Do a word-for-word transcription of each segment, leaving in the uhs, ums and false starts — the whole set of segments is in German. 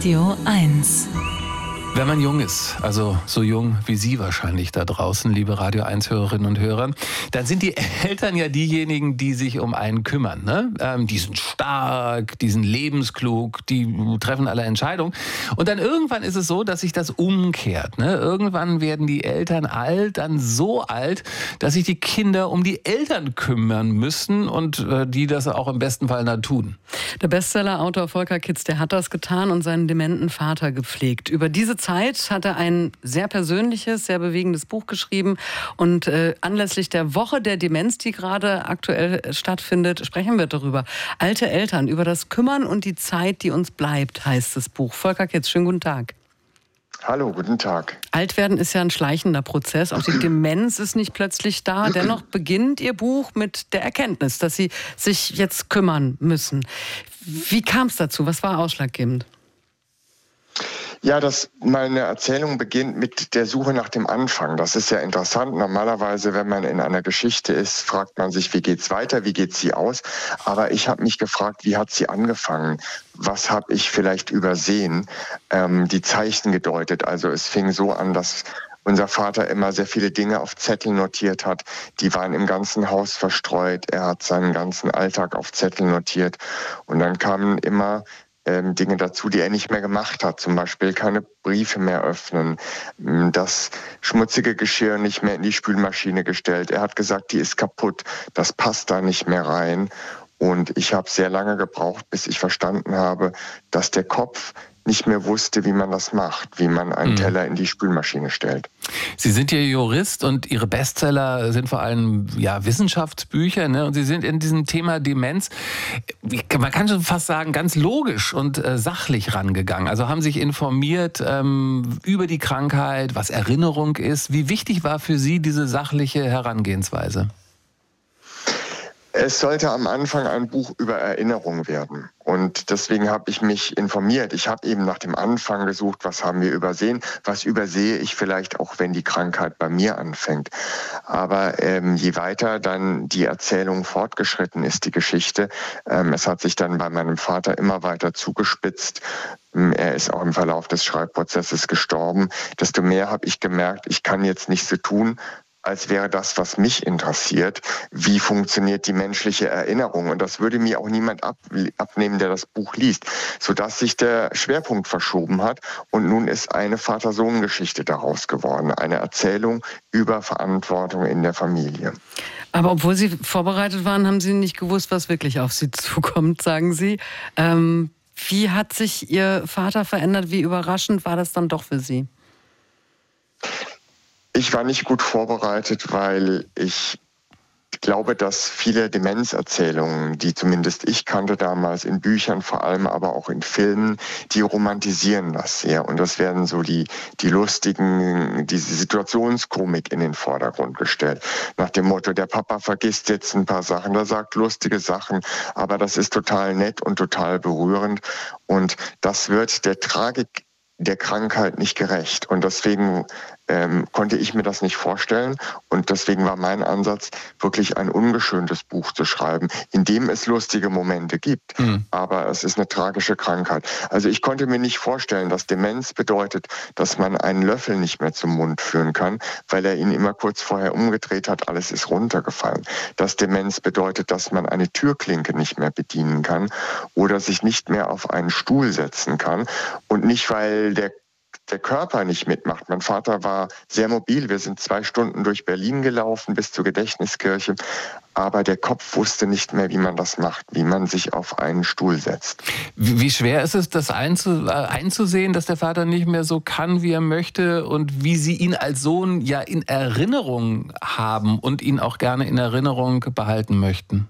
Radio eins. Wenn man jung ist, also so jung wie Sie wahrscheinlich da draußen, liebe Radio eins Hörerinnen und Hörer, dann sind die Eltern ja diejenigen, die sich um einen kümmern. Ne? Ähm, die sind stark, die sind lebensklug, die treffen alle Entscheidungen. Und dann irgendwann ist es so, dass sich das umkehrt. Ne? Irgendwann werden die Eltern alt, dann so alt, dass sich die Kinder um die Eltern kümmern müssen und äh, die das auch im besten Fall dann tun. Der Bestseller-Autor Volker Kitz, der hat das getan und seinen dementen Vater gepflegt. Über diese Zeit hat er ein sehr persönliches, sehr bewegendes Buch geschrieben. Und äh, anlässlich der Woche der Demenz, die gerade aktuell stattfindet, sprechen wir darüber. Alte Eltern, über das Kümmern und die Zeit, die uns bleibt, heißt das Buch. Volker Kitz, schönen guten Tag. Hallo, guten Tag. Altwerden ist ja ein schleichender Prozess. Auch die Demenz ist nicht plötzlich da. Dennoch beginnt Ihr Buch mit der Erkenntnis, dass Sie sich jetzt kümmern müssen. Wie kam es dazu? Was war ausschlaggebend? Ja, das, meine Erzählung beginnt mit der Suche nach dem Anfang. Das ist ja interessant. Normalerweise, wenn man in einer Geschichte ist, fragt man sich, wie geht's weiter, wie geht sie aus? Aber ich habe mich gefragt, wie hat sie angefangen? Was habe ich vielleicht übersehen? Ähm, die Zeichen gedeutet. Also es fing so an, dass unser Vater immer sehr viele Dinge auf Zettel notiert hat. Die waren im ganzen Haus verstreut. Er hat seinen ganzen Alltag auf Zettel notiert. Und dann kamen immer Ähm, Dinge dazu, die er nicht mehr gemacht hat. Zum Beispiel keine Briefe mehr öffnen, das schmutzige Geschirr nicht mehr in die Spülmaschine gestellt. Er hat gesagt, die ist kaputt, das passt da nicht mehr rein. Und ich habe sehr lange gebraucht, bis ich verstanden habe, dass der Kopf nicht mehr wusste, wie man das macht, wie man einen Teller in die Spülmaschine stellt. Sie sind ja Jurist und Ihre Bestseller sind vor allem ja, Wissenschaftsbücher, ne? Und Sie sind in diesem Thema Demenz, man kann schon fast sagen, ganz logisch und äh, sachlich rangegangen. Also haben sich informiert ähm, über die Krankheit, was Erinnerung ist. Wie wichtig war für Sie diese sachliche Herangehensweise? Es sollte am Anfang ein Buch über Erinnerung werden. Und deswegen habe ich mich informiert. Ich habe eben nach dem Anfang gesucht, was haben wir übersehen, was übersehe ich vielleicht auch, wenn die Krankheit bei mir anfängt. Aber ähm, je weiter dann die Erzählung fortgeschritten ist, die Geschichte, ähm, es hat sich dann bei meinem Vater immer weiter zugespitzt. Er ist auch im Verlauf des Schreibprozesses gestorben. Desto mehr habe ich gemerkt, ich kann jetzt nicht so tun, als wäre das, was mich interessiert. Wie funktioniert die menschliche Erinnerung? Und das würde mir auch niemand ab, abnehmen, der das Buch liest, sodass sich der Schwerpunkt verschoben hat. Und nun ist eine Vater-Sohn-Geschichte daraus geworden, eine Erzählung über Verantwortung in der Familie. Aber obwohl Sie vorbereitet waren, haben Sie nicht gewusst, was wirklich auf Sie zukommt, sagen Sie. Ähm, wie hat sich Ihr Vater verändert? Wie überraschend war das dann doch für Sie? Ich war nicht gut vorbereitet, weil ich glaube, dass viele Demenzerzählungen, die zumindest ich kannte damals in Büchern, vor allem aber auch in Filmen, die romantisieren das sehr. Und das werden so die, die lustigen, diese Situationskomik in den Vordergrund gestellt. Nach dem Motto, der Papa vergisst jetzt ein paar Sachen, der sagt lustige Sachen, aber das ist total nett und total berührend. Und das wird der Tragik der Krankheit nicht gerecht. Und deswegen ähm, konnte ich mir das nicht vorstellen. Und deswegen war mein Ansatz, wirklich ein ungeschöntes Buch zu schreiben, in dem es lustige Momente gibt. Mhm. Aber es ist eine tragische Krankheit. Also ich konnte mir nicht vorstellen, dass Demenz bedeutet, dass man einen Löffel nicht mehr zum Mund führen kann, weil er ihn immer kurz vorher umgedreht hat, alles ist runtergefallen. Dass Demenz bedeutet, dass man eine Türklinke nicht mehr bedienen kann oder sich nicht mehr auf einen Stuhl setzen kann. Und nicht, weil der der Körper nicht mitmacht. Mein Vater war sehr mobil. Wir sind zwei Stunden durch Berlin gelaufen bis zur Gedächtniskirche. Aber der Kopf wusste nicht mehr, wie man das macht, wie man sich auf einen Stuhl setzt. Wie schwer ist es, das einzusehen, dass der Vater nicht mehr so kann, wie er möchte und wie Sie ihn als Sohn ja in Erinnerung haben und ihn auch gerne in Erinnerung behalten möchten?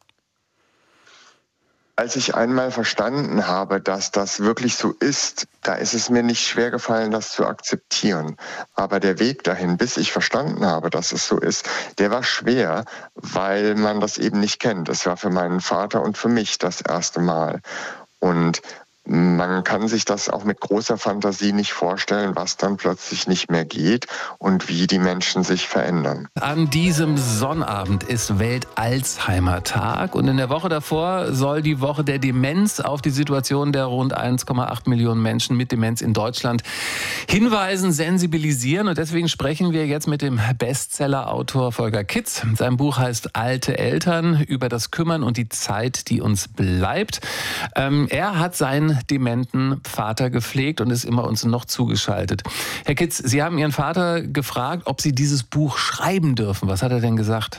Als ich einmal verstanden habe, dass das wirklich so ist, da ist es mir nicht schwer gefallen, das zu akzeptieren. Aber der Weg dahin, bis ich verstanden habe, dass es so ist, der war schwer, weil man das eben nicht kennt. Es war für meinen Vater und für mich das erste Mal. Und man kann sich das auch mit großer Fantasie nicht vorstellen, was dann plötzlich nicht mehr geht und wie die Menschen sich verändern. An diesem Sonnabend ist Welt-Alzheimer-Tag und in der Woche davor soll die Woche der Demenz auf die Situation der rund eins Komma acht Millionen Menschen mit Demenz in Deutschland hinweisen, sensibilisieren. Und deswegen sprechen wir jetzt mit dem Bestseller-Autor Volker Kitz. Sein Buch heißt Alte Eltern, über das Kümmern und die Zeit, die uns bleibt. Ähm, er hat seinen dementen Vater gepflegt und ist immer uns noch zugeschaltet. Herr Kitz, Sie haben Ihren Vater gefragt, ob Sie dieses Buch schreiben dürfen. Was hat er denn gesagt?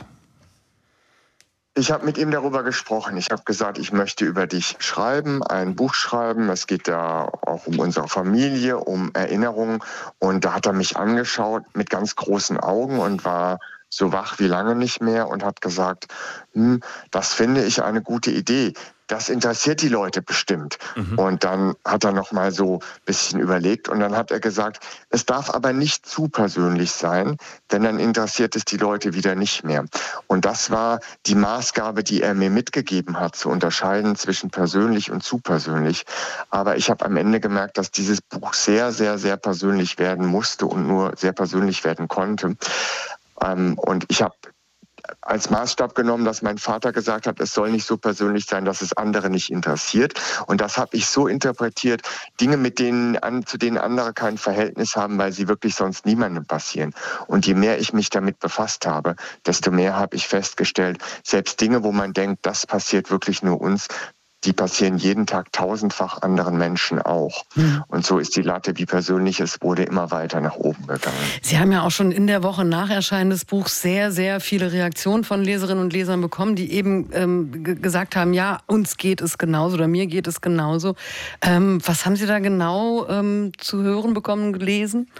Ich habe mit ihm darüber gesprochen. Ich habe gesagt, ich möchte über dich schreiben, ein Buch schreiben. Es geht da auch um unsere Familie, um Erinnerungen. Und da hat er mich angeschaut mit ganz großen Augen und war so wach wie lange nicht mehr und hat gesagt, hm, das finde ich eine gute Idee. Das interessiert die Leute bestimmt. Mhm. Und dann hat er noch mal so ein bisschen überlegt und dann hat er gesagt, es darf aber nicht zu persönlich sein, denn dann interessiert es die Leute wieder nicht mehr. Und das war die Maßgabe, die er mir mitgegeben hat, zu unterscheiden zwischen persönlich und zu persönlich. Aber ich habe am Ende gemerkt, dass dieses Buch sehr, sehr, sehr persönlich werden musste und nur sehr persönlich werden konnte. Ähm, und ich habe als Maßstab genommen, dass mein Vater gesagt hat, es soll nicht so persönlich sein, dass es andere nicht interessiert. Und das habe ich so interpretiert, Dinge, mit denen an, zu denen andere kein Verhältnis haben, weil sie wirklich sonst niemandem passieren. Und je mehr ich mich damit befasst habe, desto mehr habe ich festgestellt, selbst Dinge, wo man denkt, das passiert wirklich nur uns, die passieren jeden Tag tausendfach anderen Menschen auch. Mhm. Und so ist die Latte, wie persönlich es wurde, immer weiter nach oben gegangen. Sie haben ja auch schon in der Woche nach Erscheinen des Buchs sehr, sehr viele Reaktionen von Leserinnen und Lesern bekommen, die eben ähm, g- gesagt haben, ja, uns geht es genauso oder mir geht es genauso. Ähm, was haben Sie da genau ähm, zu hören bekommen, gelesen?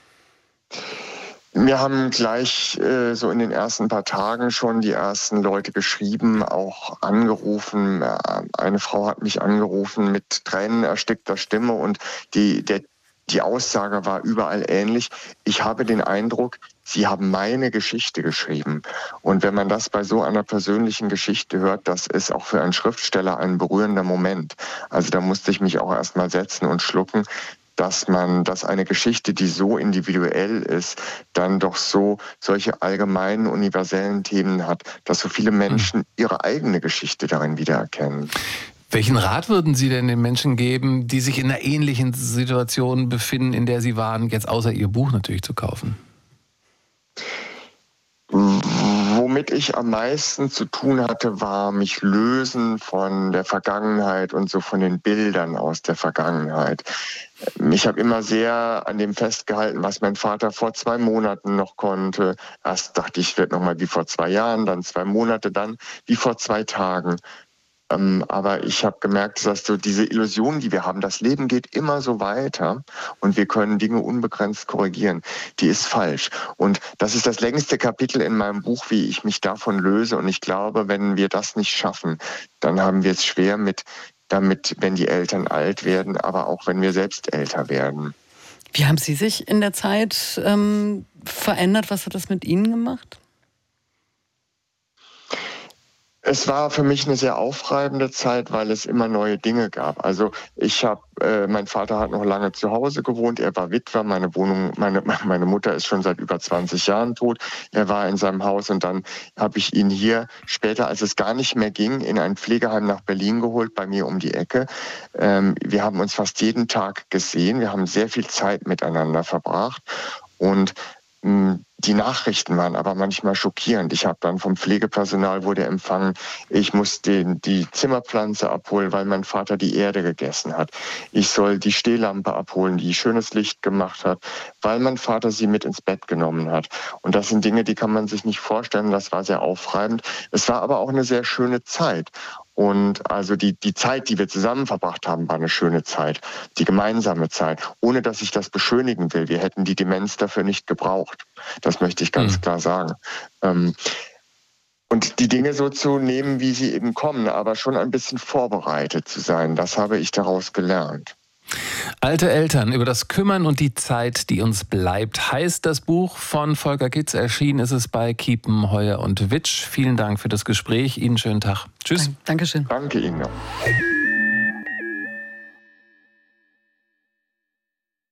Wir haben gleich äh, so in den ersten paar Tagen schon die ersten Leute geschrieben, auch angerufen. Eine Frau hat mich angerufen mit Tränen erstickter Stimme und die, der, die Aussage war überall ähnlich. Ich habe den Eindruck, Sie haben meine Geschichte geschrieben. Und wenn man das bei so einer persönlichen Geschichte hört, das ist auch für einen Schriftsteller ein berührender Moment. Also da musste ich mich auch erst mal setzen und schlucken, dass man, dass eine Geschichte, die so individuell ist, dann doch so solche allgemeinen, universellen Themen hat, dass so viele Menschen ihre eigene Geschichte darin wiedererkennen. Welchen Rat würden Sie denn den Menschen geben, die sich in einer ähnlichen Situation befinden, in der Sie waren, jetzt außer Ihr Buch natürlich zu kaufen? Womit ich am meisten zu tun hatte, war mich lösen von der Vergangenheit und so von den Bildern aus der Vergangenheit. Ich habe immer sehr an dem festgehalten, was mein Vater vor zwei Monaten noch konnte. Erst dachte ich, es wird nochmal wie vor zwei Jahren, dann zwei Monate, dann wie vor zwei Tagen. Ähm, aber ich habe gemerkt, dass so diese Illusion, die wir haben, das Leben geht immer so weiter und wir können Dinge unbegrenzt korrigieren, die ist falsch. Und das ist das längste Kapitel in meinem Buch, wie ich mich davon löse. Und ich glaube, wenn wir das nicht schaffen, dann haben wir es schwer mit damit, wenn die Eltern alt werden, aber auch wenn wir selbst älter werden. Wie haben Sie sich in der Zeit ähm, verändert? Was hat das mit Ihnen gemacht? Es war für mich eine sehr aufreibende Zeit, weil es immer neue Dinge gab. Also ich habe, äh, mein Vater hat noch lange zu Hause gewohnt, er war Witwer, meine Wohnung, meine, meine Mutter ist schon seit über zwanzig Jahren tot. Er war in seinem Haus und dann habe ich ihn hier später, als es gar nicht mehr ging, in ein Pflegeheim nach Berlin geholt, bei mir um die Ecke. Ähm, wir haben uns fast jeden Tag gesehen, wir haben sehr viel Zeit miteinander verbracht und die Nachrichten waren aber manchmal schockierend. Ich habe dann vom Pflegepersonal wurde empfangen, ich muss den, die Zimmerpflanze abholen, weil mein Vater die Erde gegessen hat. Ich soll die Stehlampe abholen, die schönes Licht gemacht hat, weil mein Vater sie mit ins Bett genommen hat. Und das sind Dinge, die kann man sich nicht vorstellen. Das war sehr aufreibend. Es war aber auch eine sehr schöne Zeit. Und also die, die Zeit, die wir zusammen verbracht haben, war eine schöne Zeit, die gemeinsame Zeit, ohne dass ich das beschönigen will. Wir hätten die Demenz dafür nicht gebraucht. Das möchte ich ganz mhm. klar sagen. Ähm, und die Dinge so zu nehmen, wie sie eben kommen, aber schon ein bisschen vorbereitet zu sein, das habe ich daraus gelernt. Alte Eltern, über das Kümmern und die Zeit, die uns bleibt, heißt das Buch von Volker Kitz. Erschienen ist es bei Kiepen, Heuer und Witsch. Vielen Dank für das Gespräch. Ihnen schönen Tag. Tschüss. Dankeschön. Danke Ihnen.